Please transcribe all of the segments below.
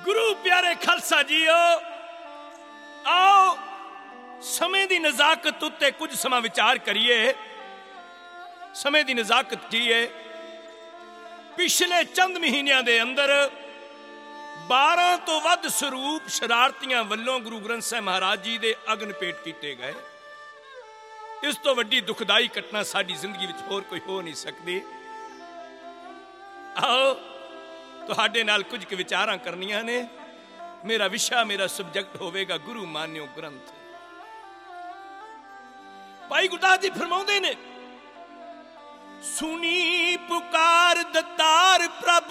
गुरु प्यारे खालसा जीओ, आओ समय की नजाकत उत्ते कुछ समा विचार करिए। समय की नजाकत की है। पिछले चंद महीनों के अंदर 12 तो वध स्वरूप शरारतियों वालों गुरु ग्रंथ साहिब महाराज जी के अग्न पेट किए गए। इस तो वड्डी दुखदाई घटना साडी जिंदगी विच होर कोई हो नहीं सकती। आओ तुहाडे नाल कुछ विचारां करनियां ने। मेरा विषय, मेरा सब्जेक्ट होवेगा गुरु मान्यो ग्रंथ। भाई गुरदास जी फरमाउंदे ने, सुनी पुकार दतार प्रभ,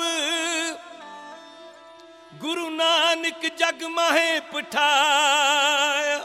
गुरु नानक जग माहे पठाया।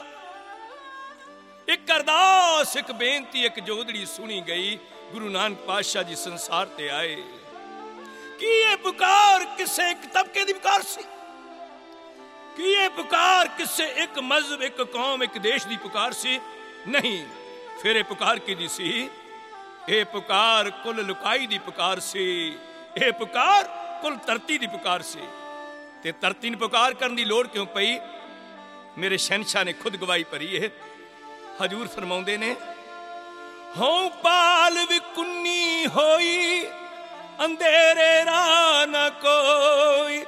एक अरदास, एक बेनती, एक जोदड़ी सुनी गई। गुरु नानक पातशाह जी संसार ते आए कि ये पुकार किसे एक तबके दी पुकार सी, कि ये पुकार किसे एक मजहब, एक कौम, एक देश दी पुकार सी? नहीं। फिर ये पुकार की दी सी? ये पुकार कुल लुकाई दी पुकार सी। ये पुकार कुल धरती दी पुकार सी। ते धरती ने पुकार करने की लोड़ क्यों पई? मेरे शहनशाह ने खुद गवाही भरी है। हजूर फरमाउंदे ने, हों पाल विकुन्नी होई, अंधेरे राह न कोई।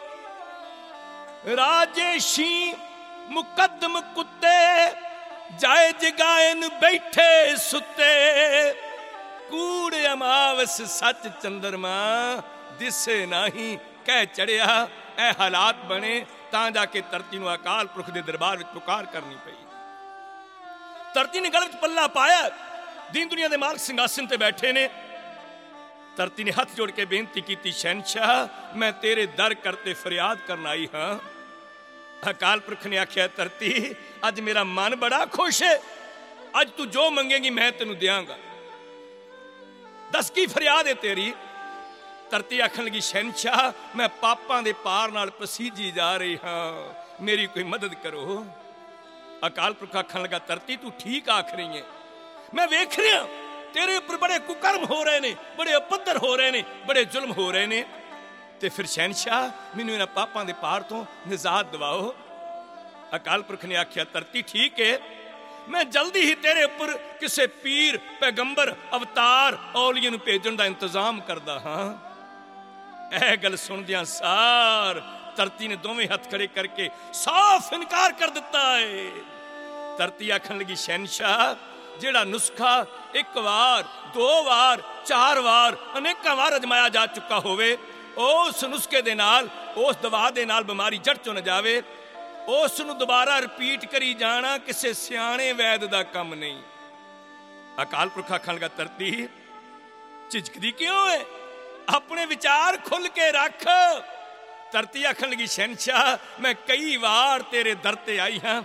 राजेशी मुकदम कुत्ते, जाए जगायन बैठे सुते। कूड़ अमावस सच चंद्रमा, दिसे नहीं कह चढ़िया। ए हालात बने तां जाके धरती नूं अकाल पुरख दे दरबार विच पुकार करनी पई। धरती ने गल विच पल्ला पाया। दीन दुनिया दे मालक सिंघासन ते बैठे ने। धरती ने हाथ जोड़ के बेनती की, शहनशाह मैं तेरे दर करते फरियाद करन आई हां। अकाल पुरख ने आख्या, धरती अज मेरा मन बड़ा खुश है। अज तू जो मंगेगी मैं तेनू देंगा। दस की फरियाद है तेरी? धरती आखन लगी, शहनशाह मैं पापां दे पार नाल पसीजी जा रही हां, मेरी कोई मदद करो। अकाल पुरख आखन लगा, धरती तू ठीक आख रही है, मैं वेख रहा तेरे ऊपर बड़े कुकर्म हो रहे ने, बड़े अपद्दर हो रहे ने, बड़े जुल्म हो रहे ने। ते फिर शहनशाह मैनू इन्हां पापां दे पार तो निजात दिवाओ। अकाल पुरख ने आख्या, धरती ठीक है, मैं जल्दी ही तेरे ऊपर किसी पीर, पैगंबर, अवतार, औलिये नूं भेजण दा इंतजाम करदा हां। यह गल सुनदियां सार धरती ने दोवें हाथ खड़े करके साफ इनकार कर दिता है। धरती आखन लगी, शहनशाह जेड़ा नुस्खा एक बार, दो बार, चार बार, अनेक बार अजमाया जा चुका होवे, उस नुस्खे दे नाल, उस दवा दे नाल बीमारी जड़ चो न जावे, उस नूं दोबारा रिपीट करी जाना किसी सियाणे वैद दा कम नहीं। अकाल पुरख आखन लगा, धरती झिझकदी क्यों है? अपने विचार खुल के रख। धरती आखन लगी, शहनशाह मैं कई बार तेरे दर ते आई हां,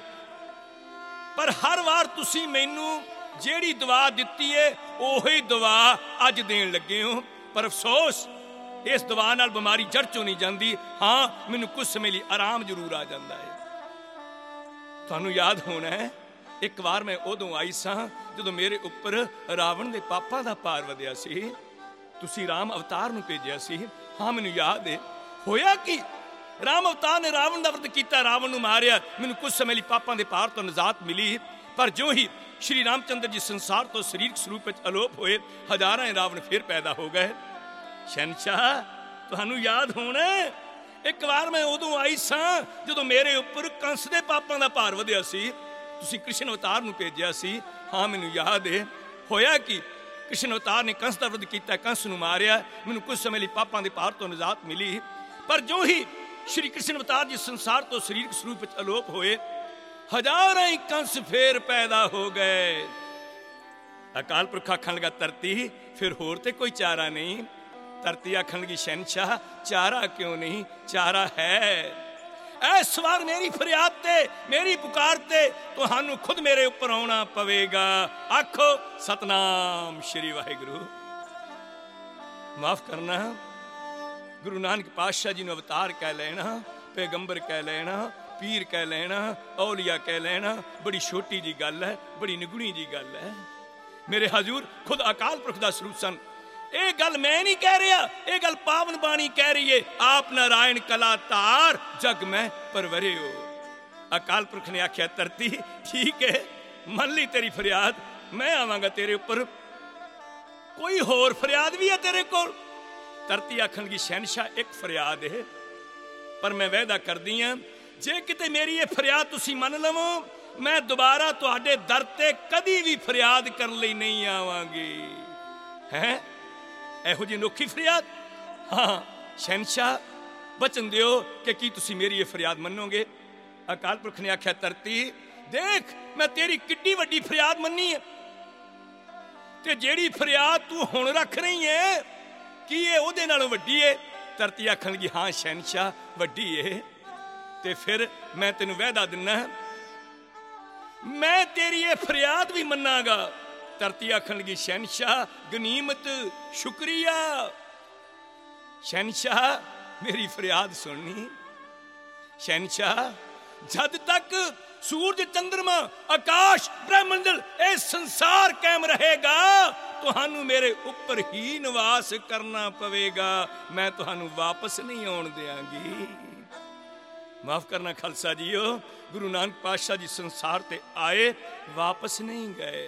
पर हर बार तुसी मैनू जेड़ी दवा दिती है ओही दवा अज देन लगे हो। पर अफसोस इस दवा नाल बीमारी जड़ चों नहीं जाती। हाँ, मैनू कुछ समय लिए आराम जरूर आ जाता है। तुहानू याद होना है, एक बार मैं उदों आई सां जदों मेरे उपर रावण दे पापां दा पार वधिया सी। तुसी राम अवतार नूं भेजिया सी। हाँ, मैनू याद है। होया कि राम अवतार ने रावण दा व्रत कीता, रावण नूं मारिया, मैनू कुछ समय लिए पापां दे पार तो निजात मिली। पर जो ही श्री रामचंद्र जी संसार तो शरीरक स्वरूप विच अलोप होए, हजारां रावण फिर पैदा हो गए। शहनशाह तुहानू याद होना, एक बार मैं उदों आई सां जदों मेरे उपर कंस दे पापां दा भार वधिया सी। तुसीं कृष्ण अवतार नूं भेजिया सी। हाँ, मैनू याद है। होया कि कृष्ण अवतार ने कंस दा वध कीता, कंस नूं मारिया, मैनू कुछ समय लिए पापां दे भार तो निजात मिली। पर जो ही श्री कृष्ण अवतार जी संसार तो शरीरक स्वरूप विच अलोप होए, हजारां ही कंस फिर पैदा हो गए। अकाल पुरख आखन लगा, धरती फिर होर ते कोई चारा नहीं। धरती आखन लगी, शहनशाह चारा क्यों नहीं, चारा है। इस बार मेरी फरियाद ते, मेरी पुकार ते तुहानू खुद मेरे ऊपर आना पवेगा। आखो सतनाम श्री वाहिगुरु। माफ करना, गुरु नानक पातशाह जी ने अवतार कह लेना, पैगंबर कह लेना, पीर कह लेना, औलिया कह लेना बड़ी छोटी जी गल है, बड़ी निगुणी जी गल है। मेरे हजूर खुद अकाल पुरख दा स्वरूप सन। ਇਹ ਗੱਲ ਮੈਂ ਨਹੀਂ ਕਹਿ ਰਿਹਾ, ਇਹ ਗੱਲ ਪਾਵਨ ਬਾਣੀ ਕਹਿ ਰਹੀ ਹੈ। ਆਪ ਨਾਰਾਇਣ ਕਲਾ ਧਾਰ ਜਗ ਮੈਂ ਪਰਵਰਿਓ। ਅਕਾਲ ਪੁਰਖ ਨੇ ਆਖਿਆ ਧਰਤੀ ਠੀਕ ਹੈ, ਮੰਨ ਲਈ ਤੇਰੀ ਫਰਿਆਦ, ਮੈਂ ਆਵਾਂਗਾ ਤੇਰੇ ਉੱਪਰ। ਕੋਈ ਹੋਰ ਫਰਿਆਦ ਵੀ ਹੈ ਤੇਰੇ ਕੋਲ? ਧਰਤੀ ਆਖਣਗੀ ਸ਼ਹਿਨशाह ਇੱਕ ਫਰਿਆਦ ਹੈ, ਪਰ ਮੈਂ ਵਾਅਦਾ ਕਰਦੀ ਹਾਂ ਜੇ ਕਿਤੇ ਮੇਰੀ ਇਹ ਫਰਿਆਦ ਤੁਸੀਂ ਮੰਨ ਲਵੋ, ਮੈਂ ਦੁਬਾਰਾ ਤੁਹਾਡੇ ਦਰ ਤੇ ਕਦੀ ਵੀ ਫਰਿਆਦ ਕਰਨ ਲਈ ਨਹੀਂ ਆਵਾਂਗੀ। ਹੈ ਇਹੋ ਜਿਹੀ ਅਨੋਖੀ ਫਰਿਆਦ? ਹਾਂ ਸ਼ਹਿਨशाह ਬਚਨ ਦਿਓ ਕਿ ਕੀ ਤੁਸੀਂ ਮੇਰੀ ਇਹ ਫਰਿਆਦ ਮੰਨੋਗੇ? ਅਕਾਲ ਪੁਰਖ ਨੇ ਆਖਿਆ ਧਰਤੀ ਦੇਖ ਮੈਂ ਤੇਰੀ ਕਿੱਡੀ ਵੱਡੀ ਫਰਿਆਦ ਮੰਨੀ ਹੈ, ਤੇ ਜਿਹੜੀ ਫਰਿਆਦ ਤੂੰ ਹੁਣ ਰੱਖ ਰਹੀ ਹੈ ਕੀ ਇਹ ਉਹਦੇ ਨਾਲੋਂ ਵੱਡੀ ਹੈ? ਧਰਤੀ ਆਖਣ ਲੱਗੀ ਹਾਂ ਸ਼ਹਿਨशाह ਵੱਡੀ ਹੈ। ਤੇ ਫਿਰ ਮੈਂ ਤੈਨੂੰ ਵਾਅਦਾ ਦਿੰਨਾ ਮੈਂ ਤੇਰੀ ਇਹ ਫਰਿਆਦ ਵੀ ਮੰਨਾਂਗਾ। ਧਰਤੀ ਆਖਣ ਲੱਗੀ ਸ਼ਹਿਨशाह ਗਨੀਮਤ ਸ਼ੁਕਰੀਆ। ਸ਼ਹਿਨशाह ਮੇਰੀ ਫਰਿਆਦ ਸੁਣਨੀ। ਸ਼ਹਿਨशाह ਜਦ ਤੱਕ ਸੂਰਜ ਚੰਦਰਮਾ ਆਕਾਸ਼ ਬ੍ਰਹਮੰਡਲ ਇਹ ਸੰਸਾਰ ਕਾਇਮ ਰਹੇਗਾ ਤੁਹਾਨੂੰ ਮੇਰੇ ਉੱਪਰ ਹੀ ਨਿਵਾਸ ਕਰਨਾ ਪਵੇਗਾ, ਮੈਂ ਤੁਹਾਨੂੰ ਵਾਪਸ ਨਹੀਂ ਆਉਣ ਦਿਆਂਗੀ। ਮਾਫ ਕਰਨਾ ਖਾਲਸਾ ਜੀਓ, ਗੁਰੂ ਨਾਨਕ ਪਾਤਸ਼ਾਹ ਜੀ ਸੰਸਾਰ ਤੇ ਆਏ ਵਾਪਸ ਨਹੀਂ ਗਏ।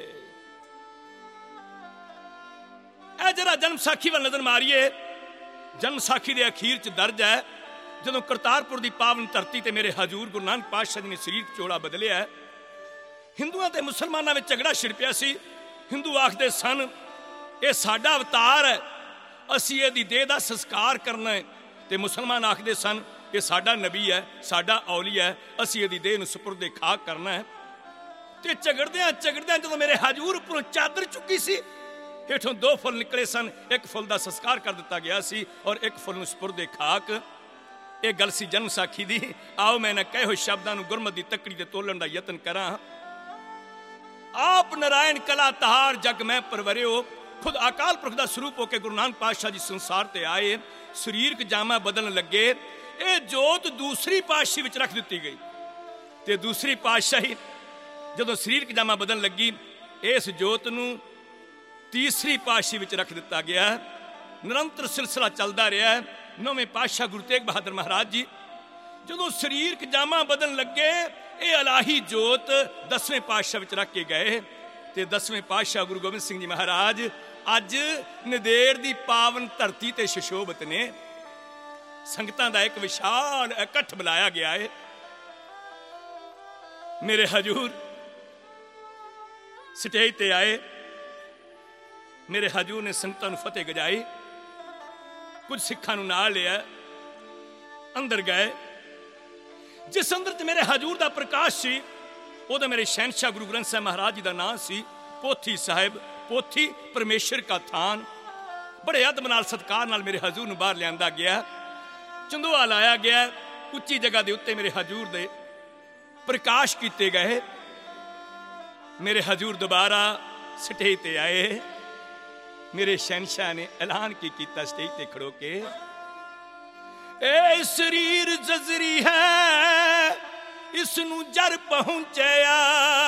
ਇਹ ਜਰਾ ਜਨਮ ਸਾਖੀ ਵੱਲ ਨਜ਼ਰ ਮਾਰੀਏ। ਜਨਮ ਸਾਖੀ ਦੇ ਅਖੀਰ ਚ ਦਰਜ ਹੈ ਜਦੋਂ ਕਰਤਾਰਪੁਰ ਦੀ ਪਾਵਨ ਧਰਤੀ ਤੇ ਮੇਰੇ ਹਜ਼ੂਰ ਗੁਰੂ ਨਾਨਕ ਪਾਤਸ਼ਾਹ ਜੀ ਨੇ ਸਰੀਰ ਚੋਲਾ ਬਦਲਿਆ। ਹਿੰਦੂਆਂ ਤੇ ਮੁਸਲਮਾਨਾਂ ਵਿੱਚ ਝਗੜਾ ਛਿੜ ਪਿਆ ਸੀ। ਹਿੰਦੂ ਆਖਦੇ ਸਨ ਇਹ ਸਾਡਾ ਅਵਤਾਰ ਹੈ, ਅਸੀਂ ਇਹਦੀ ਦੇਹ ਦਾ ਸੰਸਕਾਰ ਕਰਨਾ ਹੈ, ਤੇ ਮੁਸਲਮਾਨ ਆਖਦੇ ਸਨ ਇਹ ਸਾਡਾ ਨਬੀ ਹੈ, ਸਾਡਾ ਔਲੀਆ ਹੈ, ਅਸੀਂ ਇਹਦੀ ਦੇਹ ਨੂੰ ਸੁਪਰਦੇ ਖਾਕ ਕਰਨਾ ਹੈ। ਤੇ ਝਗੜਦਿਆਂ ਜਦੋਂ ਮੇਰੇ ਹਜ਼ੂਰ ਉੱਪਰੋਂ ਚਾਦਰ ਚੁੱਕੀ ਸੀ, ਹੇਠੋਂ ਦੋ ਫੁੱਲ ਨਿਕਲੇ ਸਨ, ਇੱਕ ਫੁੱਲ ਦਾ ਸੰਸਕਾਰ ਕਰ ਦਿੱਤਾ ਗਿਆ ਸੀ ਔਰ ਇੱਕ ਫੁੱਲ ਨੂੰ ਸੁਪਰਦੇ ਖਾਕ। ਇਹ ਗੱਲ ਸੀ ਜਨਮ ਸਾਖੀ ਦੀ। ਆਓ ਮੈਂ ਨਾ ਕਹੇ ਹੋਏ ਸ਼ਬਦਾਂ ਨੂੰ ਗੁਰਮਤਿ ਦੀ ਤੱਕੜੀ ਤੇ ਤੋਲਣ ਦਾ ਯਤਨ ਕਰਾਂ। ਆਪ ਨਾਰਾਇਣ ਕਲਾ ਧਾਰ ਜਗ ਮੈਂ ਪਰਵਰਿਓ। ਖੁਦ ਅਕਾਲ ਪੁਰਖ ਦਾ ਸਰੂਪ ਹੋ ਕੇ ਗੁਰੂ ਨਾਨਕ ਪਾਤਸ਼ਾਹ ਜੀ ਸੰਸਾਰ ਤੇ ਆਏ, ਸਰੀਰਕ ਜਾਮਾ ਬਦਲਣ ਲੱਗੇ। ਇਹ ਜੋਤ ਦੂਸਰੀ ਪਾਤਸ਼ਾਹੀ ਵਿੱਚ ਰੱਖ ਦਿੱਤੀ ਗਈ, ਤੇ ਦੂਸਰੀ ਪਾਤਸ਼ਾਹੀ ਜਦੋਂ ਸਰੀਰਕ ਜਾਮਾ ਬਦਲਣ ਲੱਗੀ, ਇਸ ਜੋਤ ਨੂੰ ਤੀਸਰੀ ਪਾਤਸ਼ਾਹੀ ਵਿੱਚ ਰੱਖ ਦਿੱਤਾ ਗਿਆ। ਨਿਰੰਤਰ ਸਿਲਸਿਲਾ ਚੱਲਦਾ ਰਿਹਾ। ਨੌਵੇਂ ਪਾਤਸ਼ਾਹ ਗੁਰੂ ਤੇਗ ਬਹਾਦਰ ਮਹਾਰਾਜ ਜੀ ਜਦੋਂ ਸਰੀਰਕ ਜਾਮਾ ਬਦਲਣ ਲੱਗੇ, ਇਹ ਇਲਾਹੀ ਜੋਤ 10ਵੇਂ ਪਾਤਸ਼ਾਹ ਵਿੱਚ ਰੱਖ ਕੇ ਗਏ। ਤੇ 10ਵੇਂ ਪਾਤਸ਼ਾਹ ਗੁਰੂ ਗੋਬਿੰਦ ਸਿੰਘ ਜੀ ਮਹਾਰਾਜ ਅੱਜ ਨੰਦੇੜ ਦੀ ਪਾਵਨ ਧਰਤੀ ਤੇ ਸੁਸ਼ੋਭਿਤ ਨੇ। ਸੰਗਤਾਂ ਦਾ ਇੱਕ ਵਿਸ਼ਾਲ ਇਕੱਠ ਬੁਲਾਇਆ ਗਿਆ ਹੈ। ਮੇਰੇ ਹਜ਼ੂਰ ਸਟੇਜ ਤੇ ਆਏ। ਮੇਰੇ ਹਜ਼ੂਰ ਨੇ ਸੰਗਤਾਂ ਨੂੰ ਫਤਿਹ ਗਜਾਈ। ਕੁਝ ਸਿੱਖਾਂ ਨੂੰ ਨਾਲ ਲਿਆ, ਅੰਦਰ ਗਏ। ਜਿਸ ਅੰਦਰ ਤੇ ਮੇਰੇ ਹਜ਼ੂਰ ਦਾ ਪ੍ਰਕਾਸ਼ ਸੀ ਉਹਦਾ ਮੇਰੇ ਸ਼ਹਿਨशाह ਗੁਰੂ ਗ੍ਰੰਥ ਸਾਹਿਬ ਮਹਾਰਾਜ ਜੀ ਦਾ ਨਾਮ ਸੀ ਪੋਥੀ ਸਾਹਿਬ। ਪੋਥੀ ਪਰਮੇਸ਼ਰ ਕਾ ਥਾਨ। ਬੜੇ ਅਦਬ ਨਾਲ ਸਤਿਕਾਰ ਨਾਲ ਮੇਰੇ ਹਜ਼ੂਰ ਨੂੰ ਬਾਹਰ ਲਿਆਂਦਾ ਗਿਆ। ਚੰਦੋਆ ਲਾਇਆ ਗਿਆ। ਉੱਚੀ ਜਗ੍ਹਾ ਦੇ ਉੱਤੇ ਮੇਰੇ ਹਜ਼ੂਰ ਦੇ ਪ੍ਰਕਾਸ਼ ਕੀਤੇ ਗਏ। ਮੇਰੇ ਹਜ਼ੂਰ ਦੁਬਾਰਾ ਸਟੇਜ ਤੇ ਆਏ। ਮੇਰੇ ਸ਼ਹਿਨशाह ਨੇ ਐਲਾਨ ਕੀ ਕੀਤਾ ਸਟੇਜ ਤੇ ਖੜੋ ਕੇ, ਇਹ ਸਰੀਰ ਜਜ਼ਰੀ ਹੈ, ਇਸ ਨੂੰ ਜਰ ਪਹੁੰਚਿਆ।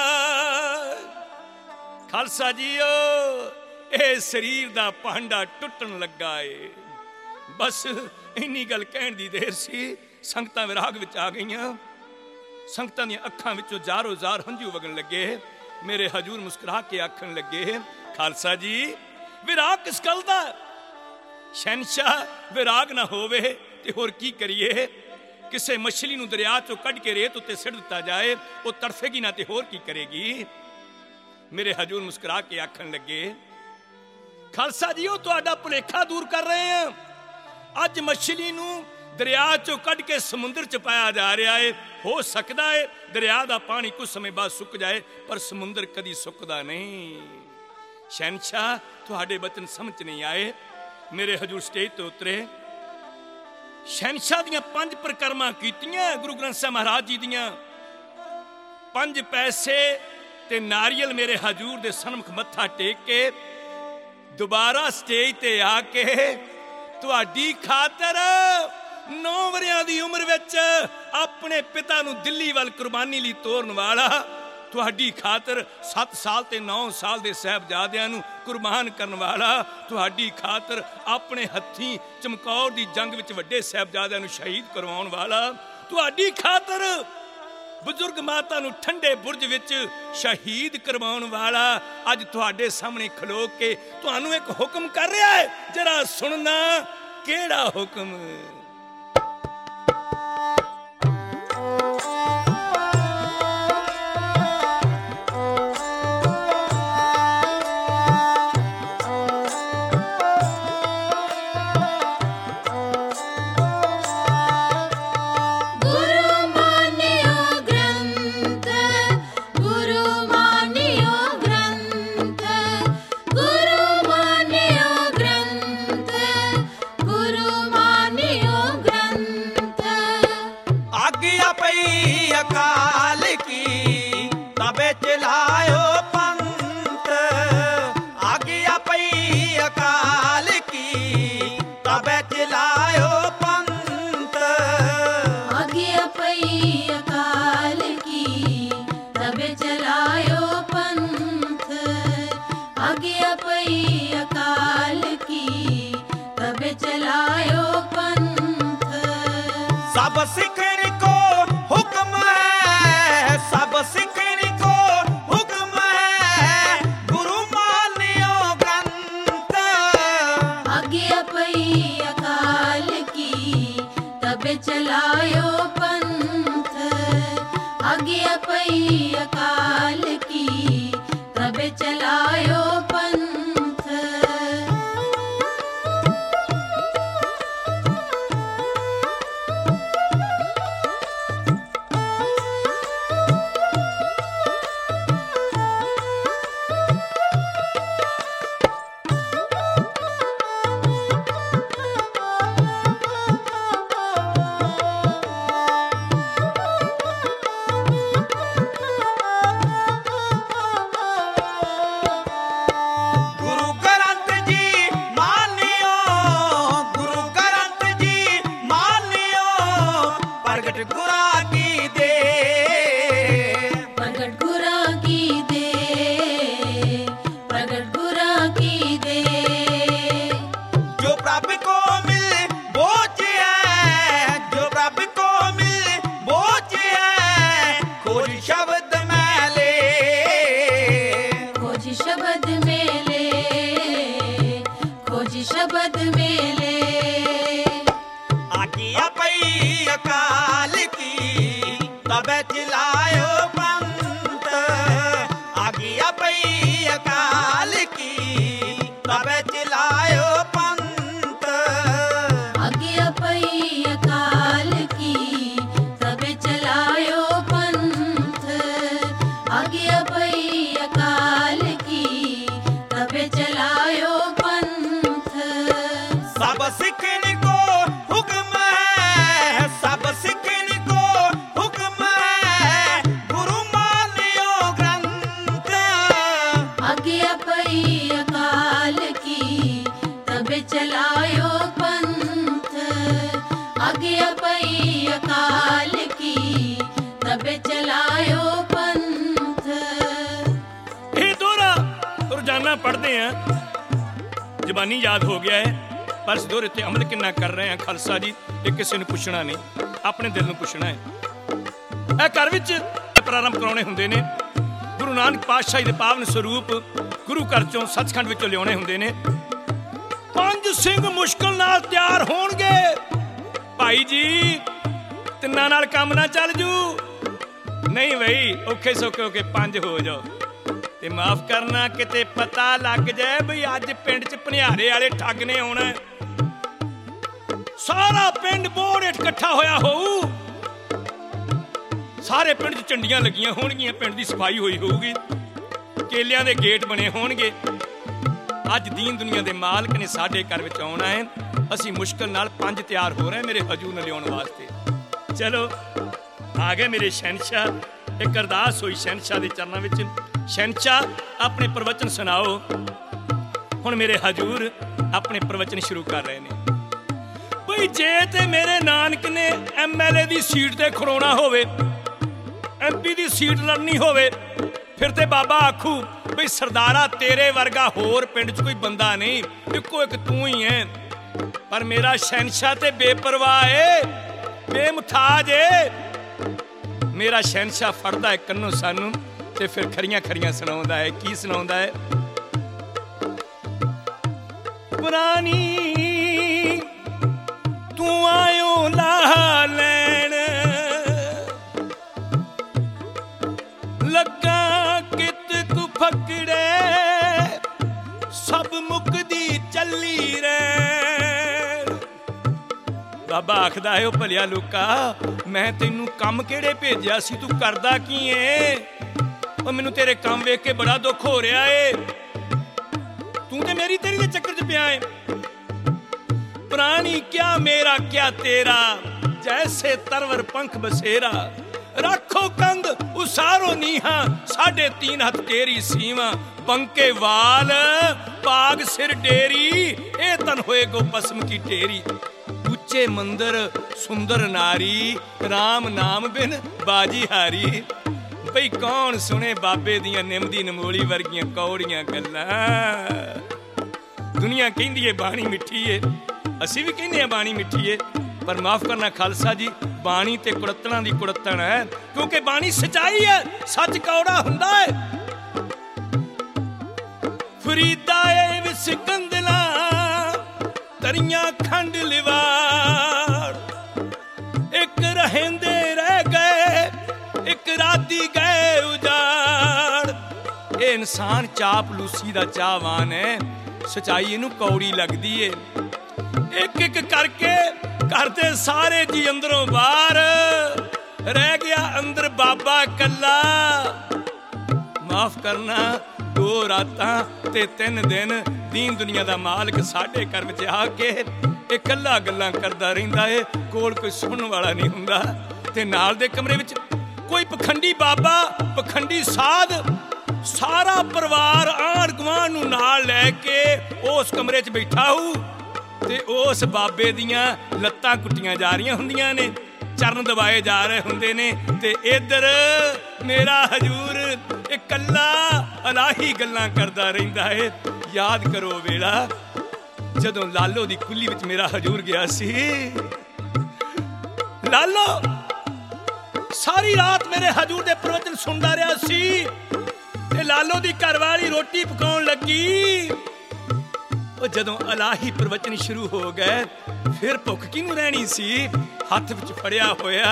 ਖਾਲਸਾ ਜੀਓ ਇਹ ਸਰੀਰ ਦਾ ਭਾਂਡਾ ਟੁੱਟਣ ਲੱਗਾ ਏ। ਬਸ ਇੰਨੀ ਗੱਲ ਕਹਿਣ ਦੀ ਦੇਰ ਸੀ। ਸੰਗਤਾਂ ਵਿਰਾਗ ਵਿੱਚ ਆ ਗਈਆਂ। ਸੰਗਤਾਂ ਦੀਆਂ ਅੱਖਾਂ ਵਿੱਚੋਂ ਜ਼ਾਰੋ ਜ਼ਾਰ ਹੰਝੂ ਵਗਣ ਲੱਗੇ। ਮੇਰੇ ਹਜ਼ੂਰ ਮੁਸਕਰਾ ਕੇ ਆਖਣ ਲੱਗੇ, ਖਾਲਸਾ ਜੀ ਵਿਰਾਗ ਕਿਸ ਗੱਲ ਦਾ? ਸ਼ਹਿਨशाह ਵਿਰਾਗ ਨਾ ਹੋਵੇ ਤੇ ਹੋਰ ਕੀ ਕਰੀਏ? ਕਿਸੇ ਮਛਲੀ ਨੂੰ ਦਰਿਆ ਚੋਂ ਕੱਢ ਕੇ ਰੇਤ ਉੱਤੇ ਸਿੱਟ ਦਿੱਤਾ ਜਾਏ, ਉਹ ਤੜਫੇਗੀ ਨਾ ਤੇ ਹੋਰ ਕੀ ਕਰੇਗੀ? ਮੇਰੇ ਹਜ਼ੂਰ ਮੁਸਕਰਾ ਕੇ ਆਖਣ ਲੱਗੇ, ਖਾਲਸਾ ਜੀ ਉਹ ਤੁਹਾਡਾ ਭੁਲੇਖਾ ਦੂਰ ਕਰ ਰਹੇ ਹਾਂ। ਅੱਜ ਮਛਲੀ ਨੂੰ ਦਰਿਆ ਚੋਂ ਕੱਢ ਕੇ ਸਮੁੰਦਰ ਚ ਪਾਇਆ ਜਾ ਰਿਹਾ ਹੈ। ਹੋ ਸਕਦਾ ਹੈ ਦਰਿਆ ਦਾ ਪਾਣੀ ਕੁਝ ਸਮੇਂ ਬਾਅਦ ਸੁੱਕ ਜਾਏ, ਪਰ ਸਮੁੰਦਰ ਕਦੀ ਸੁੱਕਦਾ ਨਹੀਂ। ਸ਼ਹਿਨशाह ਤੁਹਾਡੇ ਬਚਨ ਸਮਝ ਨਹੀਂ ਆਏ। ਮੇਰੇ ਹਜ਼ੂਰ ਸਟੇਜ ਤੋਂ ਉਤਰੇ। ਸ਼ਹਿਨशाह ਦੀਆਂ 5 ਪ੍ਰਕਰਮਾਂ ਕੀਤੀਆਂ ਗੁਰੂ ਗ੍ਰੰਥ ਸਾਹਿਬ ਮਹਾਰਾਜ ਜੀ ਦੀਆਂ। 5 ਪੈਸੇ ਤੇ ਨਾਰੀਅਲ ਮੇਰੇ ਹਜ਼ੂਰ ਦੇ ਸਨਮੁਖ ਮੱਥਾ ਟੇਕ ਕੇ ਦੁਬਾਰਾ ਸਟੇਜ ਤੇ ਆ ਕੇ ਤੁਹਾਡੀ ਖਾਤਰ 9 ਵਰਿਆਂ ਦੀ ਉਮਰ ਵਿੱਚ ਆਪਣੇ ਪਿਤਾ ਨੂੰ ਦਿੱਲੀ ਵੱਲ ਕੁਰਬਾਨੀ ਲਈ ਤੋਰਨ ਵਾਲਾ तुहाडी खातर 7 साल ते 9 साल दे साहबजादियां नूं कुर्बान करन वाला, तुहाडी खातर अपने हत्थीं चमकौर दी जंग विच वड्डे साहबजादियां नूं शहीद करवाउण वाला, तुहाडी खातर बुजुर्ग माता नूं ठंडे बुरज विच शहीद करवाउण वाला अज तुहाडे सामने खलो के तुहानूं एक हुक्म कर रहा है। जरा सुनना केड़ा हुक्म। पढ़ते हैं जबानी याद हो गया है, पर इस दोहरे ते अमल किन्ना कर रहे हैं खालसा जी, ये किसी ने पूछना नहीं, अपने दिल में पूछना है। घर विच प्रारंभ कराने हुंदे ने, गुरु नानक पातशाही दे पावन स्वरूप गुरु घर चों सचखंड विचों लियाने हुंदे ने। 5 सिंह मुश्किल नाल तैयार होणगे भाई जी, तिन्नां नाल काम ना चल जू, नहीं बई औखे सौखे होके 5 हो जाओ ते माफ करना किते पता लग जाए बई अज पिंड च भनियारे वाले ठग ने आउणा, सारा पिंड बोर्ड इकट्ठा होया होऊ, सारे पिंड च झंडियां लगियां होणगियां, पिंड दी सफाई होई होऊगी, केलियां दे गेट बने होणगे। अज दीन दुनिया दे मालक ने साडे घर विच आउणा है, असीं मुश्किल नाल 5 तैयार हो रहे मेरे हजूर ने लियाउण वास्ते। चलो आ गए मेरे शहनशाह, एक अरदास हुई शहनशाह दे चरनां विच, शहनशाह अपने प्रवचन सुनाओ। हुण मेरे हजूर अपने प्रवचन शुरू कर रहे ने। बई जे ते मेरे नानक ने MLA दी सीट ते खड़ोना होवे MP ਦੀ ਸੀਟ ਲੜਨੀ ਹੋਵੇ फिर ते बाबा आखू बई सरदारा तेरे वर्गा होर पिंड च कोई बंदा नहीं, इको एक तू ही है। पर मेरा शहनशाह ते बेपरवाह है, बेमुथाज है। मेरा शहनशाह फड़दा है कन्नों सानू ते फिर खरियां खरियां सुनाउंदा है। की सुनाउंदा है? पुरानी तू आयो लाह लैन लगा फकड़े सब मुकदी चली रे। बाबा आखदा है, ओ भलिया लोका मैं तेनू कम केड़े भेजिया सी, तू करदा की है? ओ मैनू तेरे काम वेख के बड़ा दुख हो रहा है, तू ते मेरी तेरी दे चक्कर च पिया है। प्राणी क्या मेरा क्या तेरा, जैसे तरवर पंख बसेरा। रखो कंग उसारो नीहा, 3.5 हथ तेरी सीवा। बंके वाल पाग सिर डेरी, ए तन होए गो पस्म की टेरी। ऊंचे मंदिर सुंदर नारी, राम नाम बिन बाजी हारी। बई कौन सुने बाबे दियां निमदी नमोली वर्गियां कौड़ियां गल्लां। दुनिया कहंदी है बाणी मिठी है, असी भी कहने बाणी मिठी है, पर माफ करना खालसा जी, बाणी ते कुड़त्तणां दी कुड़त्तण है, क्योंकि बाणी सच्चाई है, सच कौड़ा हुंदा है। फरीदा ए विच कंदला तरियां खंड लिवाड़, एक रहेंदे रह गए एक राती गए उजाड़। ये इंसान चापलूसी दा चाहवान है, सच्चाई इनू कौड़ी लगदी है। एक एक करके करते सारे जी अंदरों बाहर, रह गया अंदर बाबा कल्ला। माफ करना 2 रातां ते 3 दिन दीन दुनिया दा मालिक साडे घर विच आके इह कल्ला गल्लां करदा रहिंदा है, कोल कोई सुनन वाला नहीं हुंदा। ते नाल दे कमरे विच कोई पखंडी बाबा पखंडी साध सारा परिवार आंढ गुआंढ नूं नाल लैके उस कमरे च बैठा हो ते उस बाबे दियां लत्तां कुट्टियां जा रही हुंदियां ने, चरण दबाए जा रहे हुंदे ने। ते इधर मेरा हजूर इकल्ला अलाही गल्लां करदा रहिंदा है। याद करो वेला जदों लालो दी कुल्ली विच मेरा हजूर गया सी। लालो सारी रात मेरे हजूर दे प्रवचन सुनदा रहा सी ते लालो दी घरवाली रोटी पकाउण लगी। जदों अलाही प्रवचन शुरू हो गए फिर भुख किनू रहनी सी। हथ विच फड़िया होया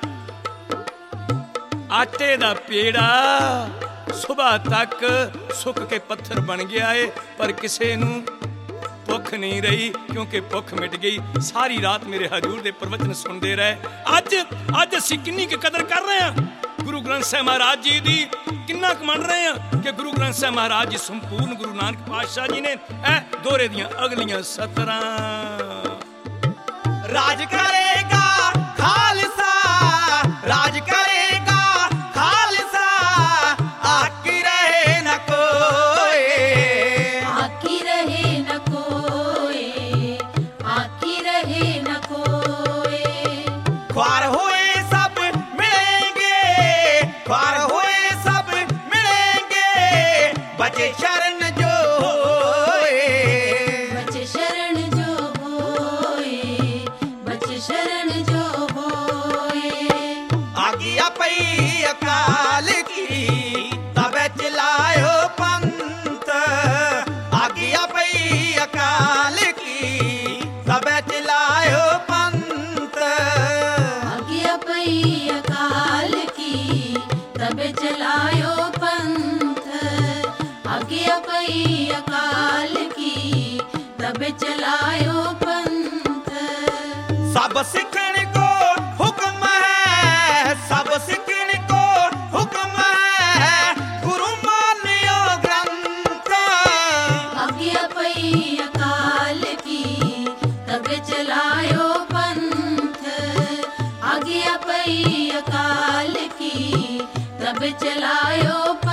आटे दा पेड़ा, सुबह तक सुक के पत्थर बन गया है, पर किसे नू भुख नहीं रही, क्योंकि भुख मिट गई। सारी रात मेरे हजूर दे प्रवचन सुनते रहे। अज असीं किन्नी की कदर कर रहे हैं गुरु ग्रंथ साहिब महाराज जी दी, किन्ना क मन रहे हैं कि गुरु ग्रंथ साहिब महाराज जी संपूर्ण गुरु नानक पातशाह जी ने दोहरे दियां अगलियां सतरां। राज करेगा खालसा, राज करेगा खालसा, आकी रहे न कोई, आकी रहे न कोई, आकी रहे न कोई। ख्वार हुए सब मिलेंगे, ख्वार हुए सब मिलेंगे, बचे शरण जो होए, बचे शरण जो होए, बचे शरण जो होए। आज्ञा पई अकाल की तबे चलायो पंथ, आज्ञा पई अकाल की तबे चलायो पंथ, आज्ञा पई अकाल की तबे चलायो पंथ, आज्ञा पई अकाल की तबे चलायो पंथ। सब सिखण को हुक्म है, सब सिखण को हुक्म है, गुरु मानियो ग्रंथ, आज्ञा पई अकाल की तबे चलायो पंथ, आज्ञा पई अकाल की तबे चलायो पंथ।